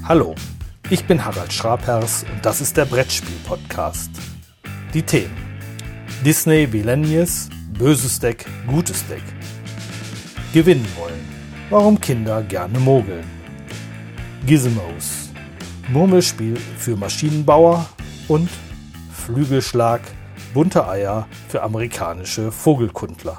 Hallo, ich bin Harald Schrapers und das ist der Brettspiel-Podcast. Die Themen: Disney Villainies, böses Deck, gutes Deck. Gewinnen wollen, warum Kinder gerne mogeln. Gizmos, Murmelspiel für Maschinenbauer und Flügelschlag, bunte Eier für amerikanische Vogelkundler.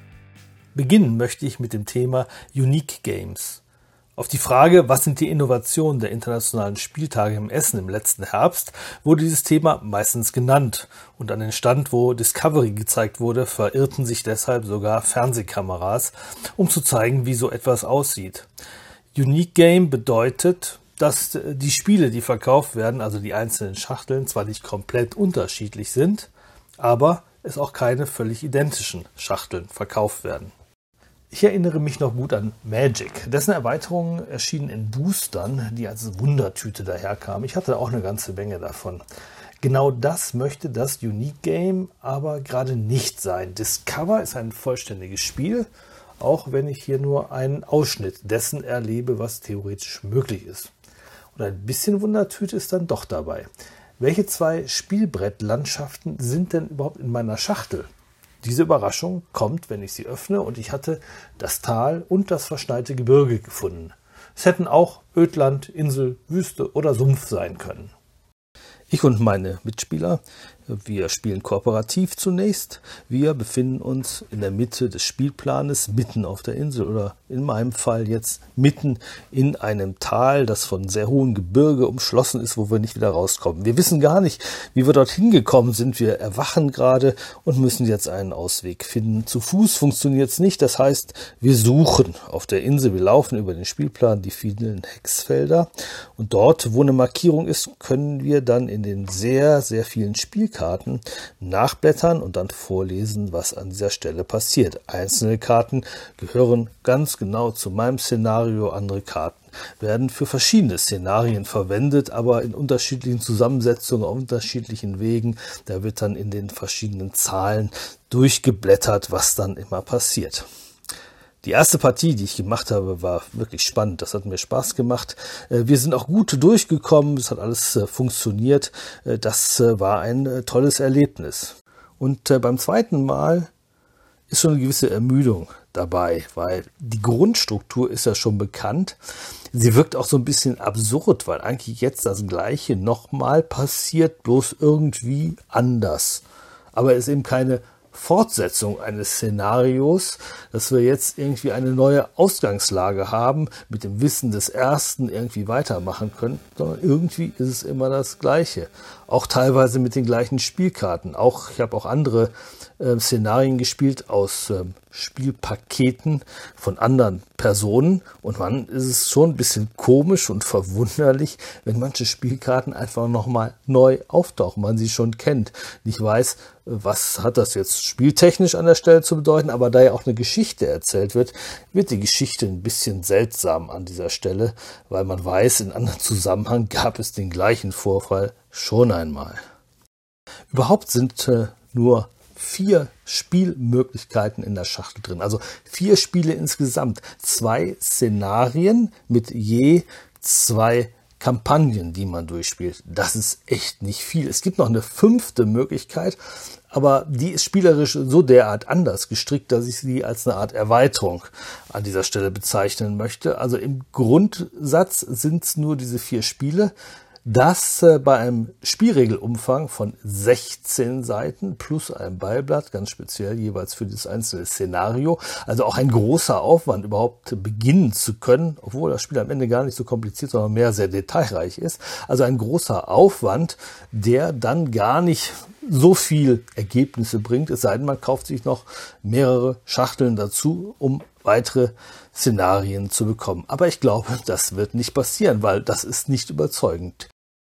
Beginnen möchte ich mit dem Thema Unique Games. Auf die Frage, was sind die Innovationen der internationalen Spieltage im Essen im letzten Herbst, wurde dieses Thema meistens genannt. Und an den Stand, wo Discovery gezeigt wurde, verirrten sich deshalb sogar Fernsehkameras, um zu zeigen, wie so etwas aussieht. Unique Game bedeutet, dass die Spiele, die verkauft werden, also die einzelnen Schachteln, zwar nicht komplett unterschiedlich sind, aber es auch keine völlig identischen Schachteln verkauft werden. Ich erinnere mich noch gut an Magic. Dessen Erweiterungen erschienen in Boostern, die als Wundertüte daherkamen. Ich hatte auch eine ganze Menge davon. Genau das möchte das Unique Game aber gerade nicht sein. Discover ist ein vollständiges Spiel, auch wenn ich hier nur einen Ausschnitt dessen erlebe, was theoretisch möglich ist. Und ein bisschen Wundertüte ist dann doch dabei. Welche zwei Spielbrettlandschaften sind denn überhaupt in meiner Schachtel? Diese Überraschung kommt, wenn ich sie öffne, und ich hatte das Tal und das verschneite Gebirge gefunden. Es hätten auch Ödland, Insel, Wüste oder Sumpf sein können. Ich und meine Mitspieler, wir spielen kooperativ zunächst. Wir befinden uns in der Mitte des Spielplanes, mitten auf der Insel oder in meinem Fall jetzt mitten in einem Tal, das von sehr hohem Gebirge umschlossen ist, wo wir nicht wieder rauskommen. Wir wissen gar nicht, wie wir dorthin gekommen sind. Wir erwachen gerade und müssen jetzt einen Ausweg finden. Zu Fuß funktioniert es nicht. Das heißt, wir suchen auf der Insel. Wir laufen über den Spielplan, die vielen Hexfelder. Und dort, wo eine Markierung ist, können wir dann in den sehr, sehr vielen Spielkarten nachblättern und dann vorlesen, was an dieser Stelle passiert. Einzelne Karten gehören ganz genau zu meinem Szenario, andere Karten werden für verschiedene Szenarien verwendet, aber in unterschiedlichen Zusammensetzungen, auf unterschiedlichen Wegen. Da wird dann in den verschiedenen Zahlen durchgeblättert, was dann immer passiert. Die erste Partie, die ich gemacht habe, war wirklich spannend. Das hat mir Spaß gemacht. Wir sind auch gut durchgekommen. Es hat alles funktioniert. Das war ein tolles Erlebnis. Und beim zweiten Mal ist schon eine gewisse Ermüdung dabei, weil die Grundstruktur ist ja schon bekannt. Sie wirkt auch so ein bisschen absurd, weil eigentlich jetzt das Gleiche nochmal passiert, bloß irgendwie anders. Aber es ist eben keine Fortsetzung eines Szenarios, dass wir jetzt irgendwie eine neue Ausgangslage haben, mit dem Wissen des Ersten irgendwie weitermachen können, sondern irgendwie ist es immer das Gleiche. Auch teilweise mit den gleichen Spielkarten. Ich habe auch andere Szenarien gespielt aus Spielpaketen von anderen Personen, und dann ist es schon ein bisschen komisch und verwunderlich, wenn manche Spielkarten einfach nochmal neu auftauchen, man sie schon kennt, nicht weiß, was hat das jetzt spieltechnisch an der Stelle zu bedeuten, aber da ja auch eine Geschichte erzählt wird, wird die Geschichte ein bisschen seltsam an dieser Stelle, weil man weiß, in anderen Zusammenhang gab es den gleichen Vorfall schon einmal. Überhaupt sind nur 4 Spielmöglichkeiten in der Schachtel drin, also 4 Spiele insgesamt, 2 Szenarien mit je 2 Kampagnen, die man durchspielt. Das ist echt nicht viel. Es gibt noch eine 5. Möglichkeit, aber die ist spielerisch so derart anders gestrickt, dass ich sie als eine Art Erweiterung an dieser Stelle bezeichnen möchte. Also im Grundsatz sind es nur diese 4 Spiele. Das bei einem Spielregelumfang von 16 Seiten plus einem Beiblatt, ganz speziell jeweils für das einzelne Szenario. Also auch ein großer Aufwand, überhaupt beginnen zu können, obwohl das Spiel am Ende gar nicht so kompliziert, sondern mehr sehr detailreich ist. Also ein großer Aufwand, der dann gar nicht so viel Ergebnisse bringt, es sei denn, man kauft sich noch mehrere Schachteln dazu, um weitere Szenarien zu bekommen. Aber ich glaube, das wird nicht passieren, weil das ist nicht überzeugend.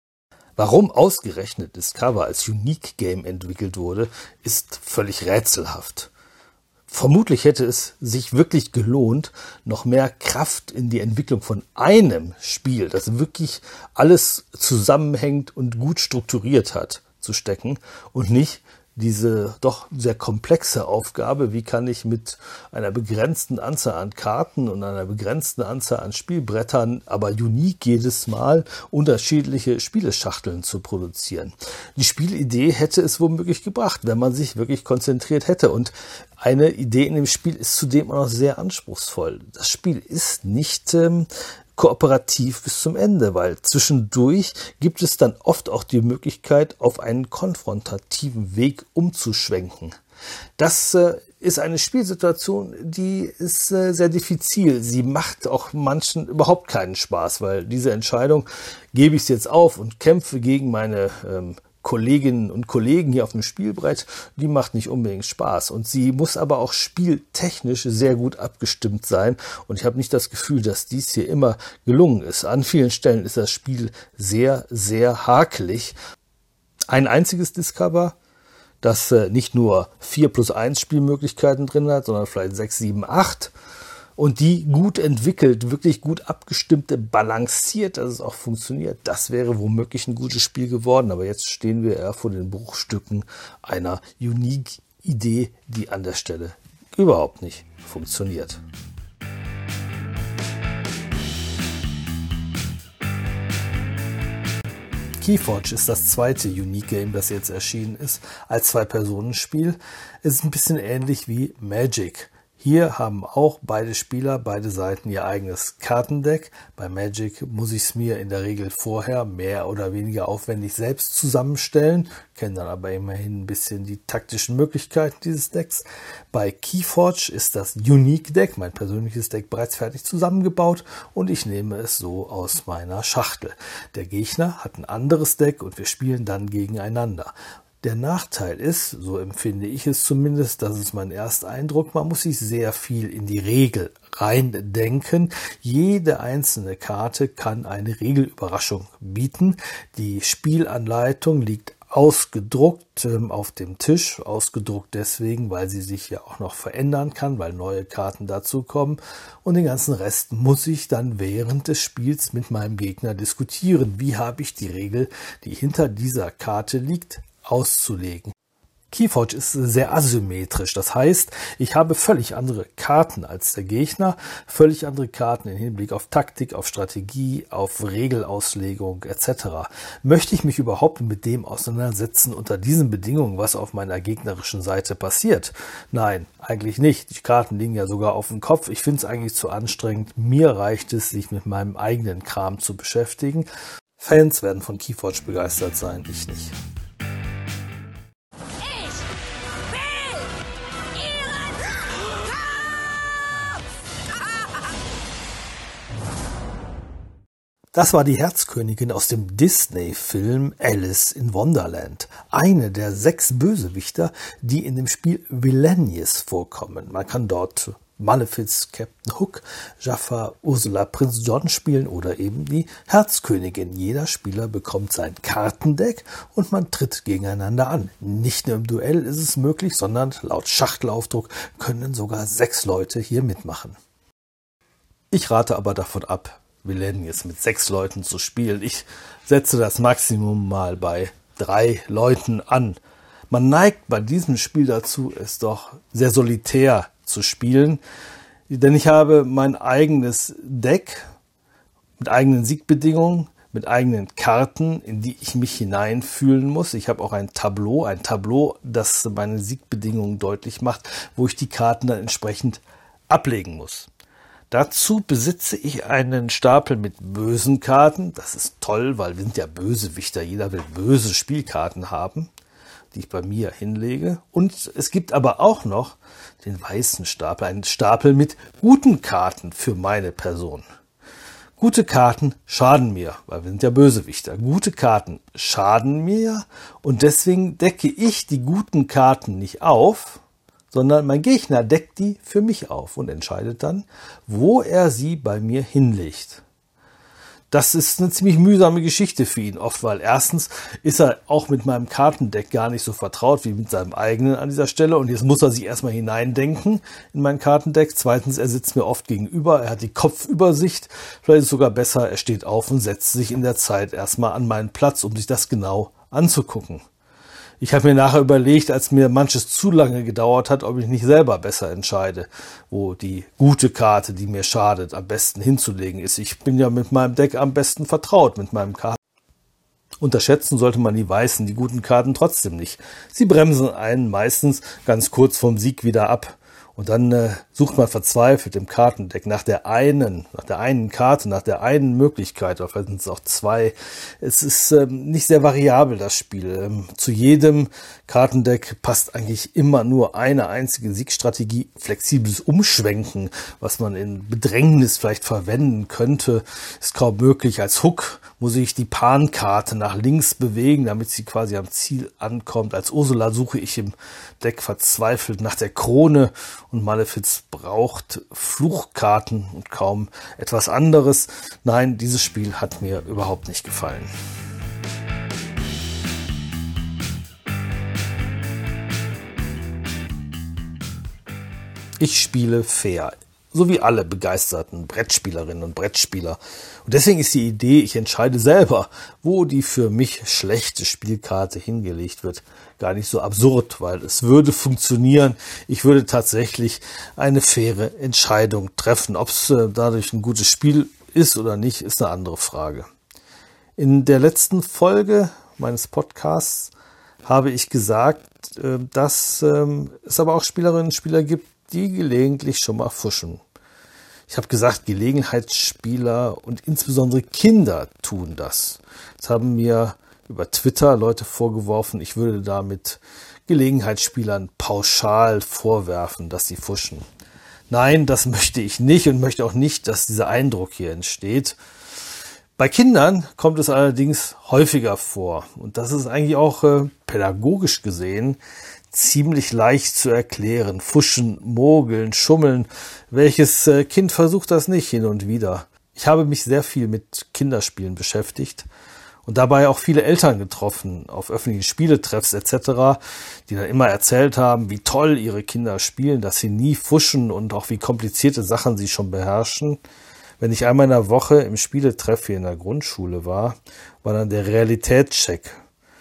Warum ausgerechnet Discover als Unique Game entwickelt wurde, ist völlig rätselhaft. Vermutlich hätte es sich wirklich gelohnt, noch mehr Kraft in die Entwicklung von einem Spiel, das wirklich alles zusammenhängt und gut strukturiert hat, zu stecken und nicht diese doch sehr komplexe Aufgabe, wie kann ich mit einer begrenzten Anzahl an Karten und einer begrenzten Anzahl an Spielbrettern, aber unique jedes Mal, unterschiedliche Spieleschachteln zu produzieren. Die Spielidee hätte es womöglich gebracht, wenn man sich wirklich konzentriert hätte. Und eine Idee in dem Spiel ist zudem auch noch sehr anspruchsvoll. Das Spiel ist nicht kooperativ bis zum Ende, weil zwischendurch gibt es dann oft auch die Möglichkeit, auf einen konfrontativen Weg umzuschwenken. Das ist eine Spielsituation, die ist sehr diffizil. Sie macht auch manchen überhaupt keinen Spaß, weil diese Entscheidung, gebe ich es jetzt auf und kämpfe gegen meine Kolleginnen und Kollegen hier auf dem Spielbrett, die macht nicht unbedingt Spaß. Und sie muss aber auch spieltechnisch sehr gut abgestimmt sein. Und ich habe nicht das Gefühl, dass dies hier immer gelungen ist. An vielen Stellen ist das Spiel sehr, sehr hakelig. Ein einziges Discover, das nicht nur 4+1 Spielmöglichkeiten drin hat, sondern vielleicht 6, 7, 8. Und die gut entwickelt, wirklich gut abgestimmte, balanciert, dass es auch funktioniert. Das wäre womöglich ein gutes Spiel geworden. Aber jetzt stehen wir eher vor den Bruchstücken einer unique Idee, die an der Stelle überhaupt nicht funktioniert. Keyforge ist das zweite Unique Game, das jetzt erschienen ist, als 2-Personen-Spiel. Es ist ein bisschen ähnlich wie Magic. Hier haben auch beide Spieler, beide Seiten ihr eigenes Kartendeck. Bei Magic muss ich es mir in der Regel vorher mehr oder weniger aufwendig selbst zusammenstellen, kenne dann aber immerhin ein bisschen die taktischen Möglichkeiten dieses Decks. Bei Keyforge ist das Unique Deck, mein persönliches Deck, bereits fertig zusammengebaut und ich nehme es so aus meiner Schachtel. Der Gegner hat ein anderes Deck und wir spielen dann gegeneinander. Der Nachteil ist, so empfinde ich es zumindest, das ist mein erster Eindruck, man muss sich sehr viel in die Regel reindenken. Jede einzelne Karte kann eine Regelüberraschung bieten. Die Spielanleitung liegt ausgedruckt auf dem Tisch, ausgedruckt deswegen, weil sie sich ja auch noch verändern kann, weil neue Karten dazukommen und den ganzen Rest muss ich dann während des Spiels mit meinem Gegner diskutieren. Wie habe ich die Regel, die hinter dieser Karte liegt, auszulegen. Keyforge ist sehr asymmetrisch, das heißt, ich habe völlig andere Karten als der Gegner, völlig andere Karten im Hinblick auf Taktik, auf Strategie, auf Regelauslegung etc. Möchte ich mich überhaupt mit dem auseinandersetzen unter diesen Bedingungen, was auf meiner gegnerischen Seite passiert? Nein, eigentlich nicht. Die Karten liegen ja sogar auf dem Kopf. Ich finde es eigentlich zu anstrengend. Mir reicht es, sich mit meinem eigenen Kram zu beschäftigen. Fans werden von Keyforge begeistert sein, ich nicht. Das war die Herzkönigin aus dem Disney-Film Alice in Wonderland. Eine der 6 Bösewichter, die in dem Spiel Villainies vorkommen. Man kann dort Malefiz, Captain Hook, Jafar, Ursula, Prinz John spielen oder eben die Herzkönigin. Jeder Spieler bekommt sein Kartendeck und man tritt gegeneinander an. Nicht nur im Duell ist es möglich, sondern laut Schachtelaufdruck können sogar 6 Leute hier mitmachen. Ich rate aber davon ab, Villainies mit 6 Leuten zu spielen. Ich setze das Maximum mal bei 3 Leuten an. Man neigt bei diesem Spiel dazu, es doch sehr solitär zu spielen, denn ich habe mein eigenes Deck mit eigenen Siegbedingungen, mit eigenen Karten, in die ich mich hineinfühlen muss. Ich habe auch ein Tableau, das meine Siegbedingungen deutlich macht, wo ich die Karten dann entsprechend ablegen muss. Dazu besitze ich einen Stapel mit bösen Karten. Das ist toll, weil wir sind ja Bösewichter. Jeder will böse Spielkarten haben, die ich bei mir hinlege. Und es gibt aber auch noch den weißen Stapel, einen Stapel mit guten Karten für meine Person. Gute Karten schaden mir, weil wir sind ja Bösewichter. Gute Karten schaden mir und deswegen decke ich die guten Karten nicht auf, sondern mein Gegner deckt die für mich auf und entscheidet dann, wo er sie bei mir hinlegt. Das ist eine ziemlich mühsame Geschichte für ihn oft, weil erstens ist er auch mit meinem Kartendeck gar nicht so vertraut wie mit seinem eigenen an dieser Stelle und jetzt muss er sich erstmal hineindenken in mein Kartendeck. Zweitens, er sitzt mir oft gegenüber, er hat die Kopfübersicht, vielleicht ist es sogar besser, er steht auf und setzt sich in der Zeit erstmal an meinen Platz, um sich das genau anzugucken. Ich habe mir nachher überlegt, als mir manches zu lange gedauert hat, ob ich nicht selber besser entscheide, wo die gute Karte, die mir schadet, am besten hinzulegen ist. Ich bin ja mit meinem Deck am besten vertraut, mit meinem Karten. Unterschätzen sollte man die weißen, die guten Karten trotzdem nicht. Sie bremsen einen meistens ganz kurz vom Sieg wieder ab. Und dann sucht man verzweifelt im Kartendeck nach der einen Karte, nach der einen Möglichkeit, oder vielleicht sind es auch zwei. Es ist nicht sehr variabel, das Spiel. Zu jedem Kartendeck passt eigentlich immer nur eine einzige Siegstrategie. Flexibles Umschwenken, was man in Bedrängnis vielleicht verwenden könnte, ist kaum möglich. Als Hook muss ich die Pan-Karte nach links bewegen, damit sie quasi am Ziel ankommt. Als Ursula suche ich im Deck verzweifelt nach der Krone und Malefiz braucht Fluchkarten und kaum etwas anderes. Nein, dieses Spiel hat mir überhaupt nicht gefallen. Ich spiele fair, so wie alle begeisterten Brettspielerinnen und Brettspieler. Und deswegen ist die Idee, ich entscheide selber, wo die für mich schlechte Spielkarte hingelegt wird, gar nicht so absurd, weil es würde funktionieren. Ich würde tatsächlich eine faire Entscheidung treffen. Ob es dadurch ein gutes Spiel ist oder nicht, ist eine andere Frage. In der letzten Folge meines Podcasts habe ich gesagt, dass es aber auch Spielerinnen und Spieler gibt, die gelegentlich schon mal fuschen. Ich habe gesagt, Gelegenheitsspieler und insbesondere Kinder tun das. Das haben mir über Twitter Leute vorgeworfen, ich würde damit Gelegenheitsspielern pauschal vorwerfen, dass sie fuschen. Nein, das möchte ich nicht und möchte auch nicht, dass dieser Eindruck hier entsteht. Bei Kindern kommt es allerdings häufiger vor und das ist eigentlich auch pädagogisch gesehen ziemlich leicht zu erklären. Fuschen, mogeln, schummeln. Welches Kind versucht das nicht hin und wieder? Ich habe mich sehr viel mit Kinderspielen beschäftigt und dabei auch viele Eltern getroffen, auf öffentlichen Spieletreffs etc., die dann immer erzählt haben, wie toll ihre Kinder spielen, dass sie nie fuschen und auch wie komplizierte Sachen sie schon beherrschen. Wenn ich einmal in der Woche im Spieletreff hier in der Grundschule war dann der Realitätscheck.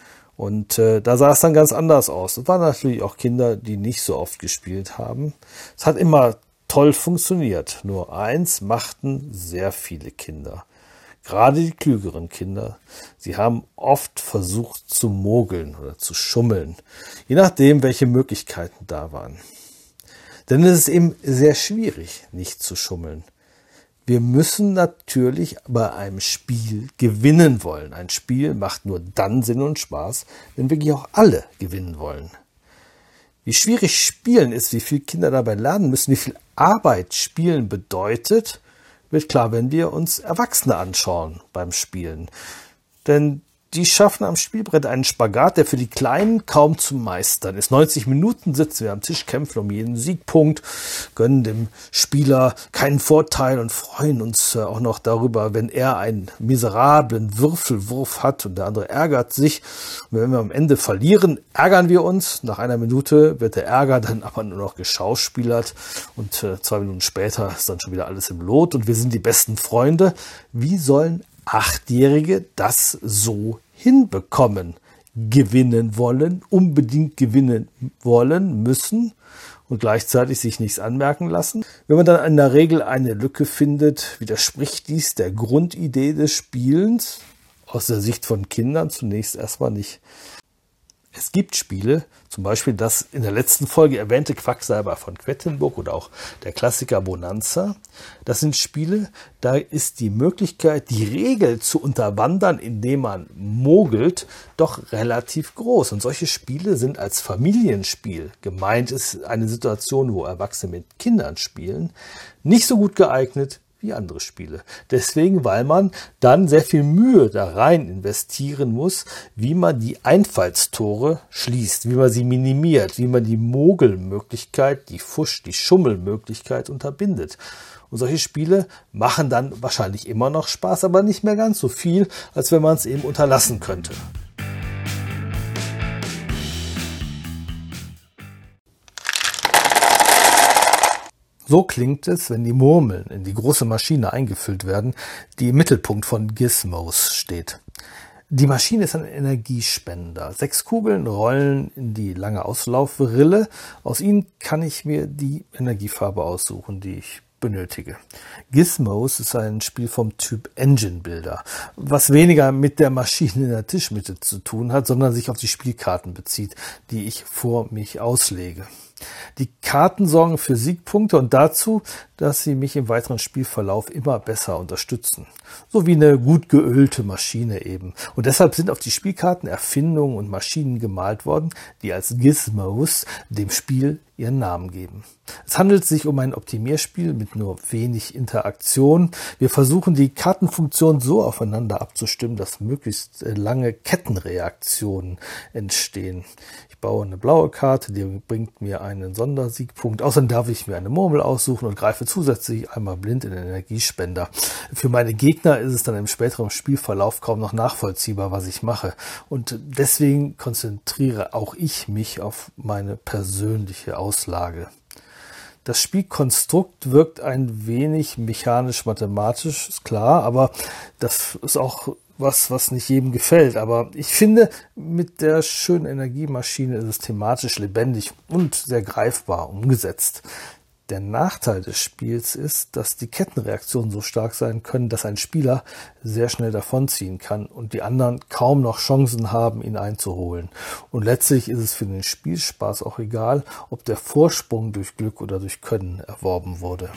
Und da sah es dann ganz anders aus. Es waren natürlich auch Kinder, die nicht so oft gespielt haben. Es hat immer toll funktioniert. Nur eins machten sehr viele Kinder. Gerade die klügeren Kinder. Sie haben oft versucht zu mogeln oder zu schummeln. Je nachdem, welche Möglichkeiten da waren. Denn es ist eben sehr schwierig, nicht zu schummeln. Wir müssen natürlich bei einem Spiel gewinnen wollen. Ein Spiel macht nur dann Sinn und Spaß, wenn wirklich auch alle gewinnen wollen. Wie schwierig Spielen ist, wie viel Kinder dabei lernen müssen, wie viel Arbeit Spielen bedeutet, wird klar, wenn wir uns Erwachsene anschauen beim Spielen. Denn die schaffen am Spielbrett einen Spagat, der für die Kleinen kaum zu meistern ist. 90 Minuten sitzen wir am Tisch, kämpfen um jeden Siegpunkt, gönnen dem Spieler keinen Vorteil und freuen uns auch noch darüber, wenn er einen miserablen Würfelwurf hat und der andere ärgert sich. Und wenn wir am Ende verlieren, ärgern wir uns. Nach einer Minute wird der Ärger dann aber nur noch geschauspielert und 2 Minuten später ist dann schon wieder alles im Lot und wir sind die besten Freunde. Wie sollen Achtjährige das so hinbekommen? Gewinnen wollen, unbedingt gewinnen wollen, müssen und gleichzeitig sich nichts anmerken lassen. Wenn man dann in der Regel eine Lücke findet, widerspricht dies der Grundidee des Spielens, aus der Sicht von Kindern zunächst erstmal nicht. Es gibt Spiele, zum Beispiel das in der letzten Folge erwähnte Quacksalber von Quedlinburg oder auch der Klassiker Bonanza. Das sind Spiele, da ist die Möglichkeit, die Regel zu unterwandern, indem man mogelt, doch relativ groß. Und solche Spiele sind als Familienspiel, gemeint ist eine Situation, wo Erwachsene mit Kindern spielen, nicht so gut geeignet wie andere Spiele. Deswegen, weil man dann sehr viel Mühe da rein investieren muss, wie man die Einfallstore schließt, wie man sie minimiert, wie man die Mogelmöglichkeit, die die Schummelmöglichkeit unterbindet. Und solche Spiele machen dann wahrscheinlich immer noch Spaß, aber nicht mehr ganz so viel, als wenn man es eben unterlassen könnte. So klingt es, wenn die Murmeln in die große Maschine eingefüllt werden, die im Mittelpunkt von Gizmos steht. Die Maschine ist ein Energiespender. 6 Kugeln rollen in die lange Auslaufrille. Aus ihnen kann ich mir die Energiefarbe aussuchen, die ich benötige. Gizmos ist ein Spiel vom Typ Engine Builder, was weniger mit der Maschine in der Tischmitte zu tun hat, sondern sich auf die Spielkarten bezieht, die ich vor mich auslege. Die Karten sorgen für Siegpunkte und dazu, dass sie mich im weiteren Spielverlauf immer besser unterstützen. So wie eine gut geölte Maschine eben. Und deshalb sind auf die Spielkarten Erfindungen und Maschinen gemalt worden, die als Gizmos dem Spiel ihren Namen geben. Es handelt sich um ein Optimierspiel mit nur wenig Interaktion. Wir versuchen, die Kartenfunktion so aufeinander abzustimmen, dass möglichst lange Kettenreaktionen entstehen. Ich baue eine blaue Karte, die bringt mir einen Sondersiegpunkt. Außerdem darf ich mir eine Murmel aussuchen und greife zusätzlich einmal blind in den Energiespender. Für meine Gegner ist es dann im späteren Spielverlauf kaum noch nachvollziehbar, was ich mache. Und deswegen konzentriere auch ich mich auf meine persönliche Auslage. Das Spielkonstrukt wirkt ein wenig mechanisch-mathematisch, ist klar, aber das ist auch was nicht jedem gefällt. Aber ich finde, mit der schönen Energiemaschine ist es thematisch lebendig und sehr greifbar umgesetzt. Der Nachteil des Spiels ist, dass die Kettenreaktionen so stark sein können, dass ein Spieler sehr schnell davonziehen kann und die anderen kaum noch Chancen haben, ihn einzuholen. Und letztlich ist es für den Spielspaß auch egal, ob der Vorsprung durch Glück oder durch Können erworben wurde.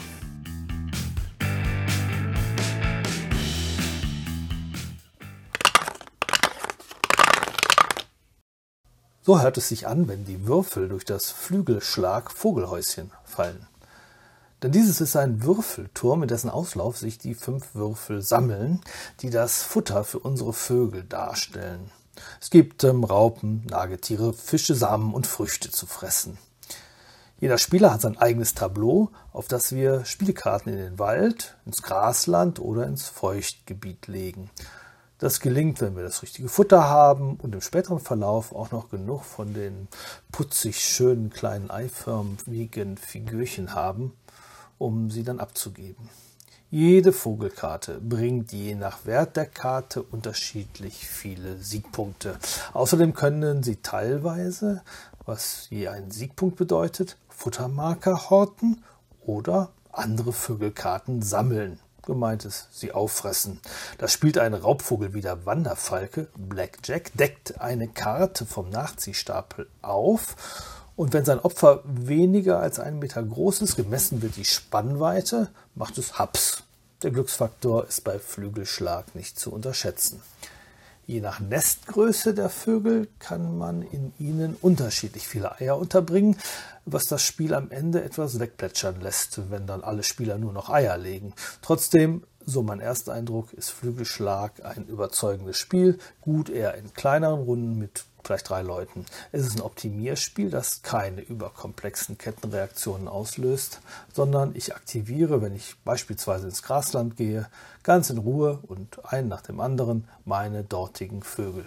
So hört es sich an, wenn die Würfel durch das Flügelschlag-Vogelhäuschen fallen. Denn dieses ist ein Würfelturm, in dessen Auslauf sich die 5 Würfel sammeln, die das Futter für unsere Vögel darstellen. Es gibt Raupen, Nagetiere, Fische, Samen und Früchte zu fressen. Jeder Spieler hat sein eigenes Tableau, auf das wir Spielkarten in den Wald, ins Grasland oder ins Feuchtgebiet legen. Das gelingt, wenn wir das richtige Futter haben und im späteren Verlauf auch noch genug von den putzig schönen kleinen eiförmigen Figürchen haben, um sie dann abzugeben. Jede Vogelkarte bringt je nach Wert der Karte unterschiedlich viele Siegpunkte. Außerdem können sie teilweise, was je einen Siegpunkt bedeutet, Futtermarker horten oder andere Vögelkarten sammeln. Gemeint ist, sie auffressen. Das spielt ein Raubvogel wie der Wanderfalke, Blackjack, deckt eine Karte vom Nachziehstapel auf und wenn sein Opfer weniger als 1 Meter groß ist, gemessen wird die Spannweite, macht es Haps. Der Glücksfaktor ist bei Flügelschlag nicht zu unterschätzen. Je nach Nestgröße der Vögel kann man in ihnen unterschiedlich viele Eier unterbringen, was das Spiel am Ende etwas wegplätschern lässt, wenn dann alle Spieler nur noch Eier legen. Trotzdem, so mein erster Eindruck, ist Flügelschlag ein überzeugendes Spiel, gut eher in kleineren Runden mit vielleicht 3 Leuten. Es ist ein Optimierspiel, das keine überkomplexen Kettenreaktionen auslöst, sondern ich aktiviere, wenn ich beispielsweise ins Grasland gehe, ganz in Ruhe und einen nach dem anderen meine dortigen Vögel.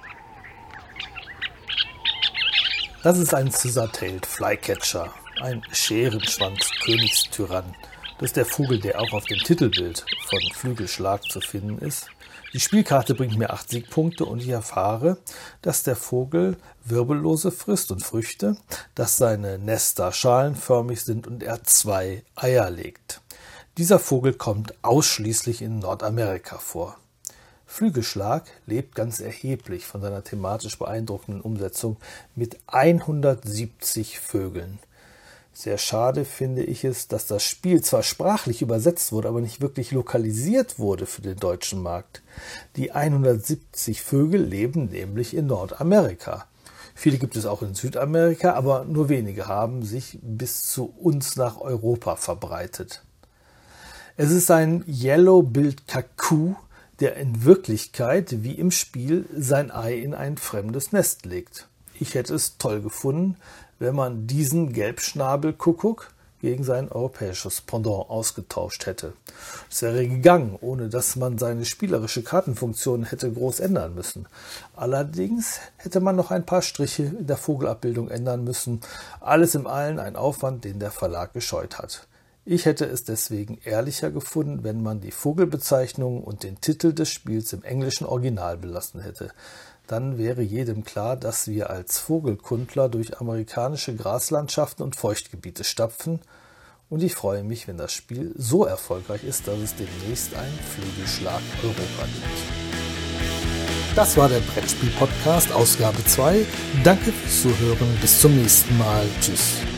Das ist ein Scissor-Tailed Flycatcher, ein Scherenschwanz-Königstyrann. Das ist der Vogel, der auch auf dem Titelbild von Flügelschlag zu finden ist. Die Spielkarte bringt mir 8 Siegpunkte und ich erfahre, dass der Vogel Wirbellose frisst und Früchte, dass seine Nester schalenförmig sind und er 2 Eier legt. Dieser Vogel kommt ausschließlich in Nordamerika vor. Flügelschlag lebt ganz erheblich von seiner thematisch beeindruckenden Umsetzung mit 170 Vögeln. Sehr schade finde ich es, dass das Spiel zwar sprachlich übersetzt wurde, aber nicht wirklich lokalisiert wurde für den deutschen Markt. Die 170 Vögel leben nämlich in Nordamerika. Viele gibt es auch in Südamerika, aber nur wenige haben sich bis zu uns nach Europa verbreitet. Es ist ein Yellow-Billed Cuckoo, der in Wirklichkeit wie im Spiel sein Ei in ein fremdes Nest legt. Ich hätte es toll gefunden, wenn man diesen Gelbschnabelkuckuck gegen sein europäisches Pendant ausgetauscht hätte. Es wäre gegangen, ohne dass man seine spielerische Kartenfunktion hätte groß ändern müssen. Allerdings hätte man noch ein paar Striche in der Vogelabbildung ändern müssen. Alles in allem ein Aufwand, den der Verlag gescheut hat. Ich hätte es deswegen ehrlicher gefunden, wenn man die Vogelbezeichnung und den Titel des Spiels im englischen Original belassen hätte. Dann wäre jedem klar, dass wir als Vogelkundler durch amerikanische Graslandschaften und Feuchtgebiete stapfen, und ich freue mich, wenn das Spiel so erfolgreich ist, dass es demnächst einen Flügelschlag Europa gibt. Das war der Brettspiel-Podcast, Ausgabe 2. Danke fürs Zuhören, bis zum nächsten Mal. Tschüss.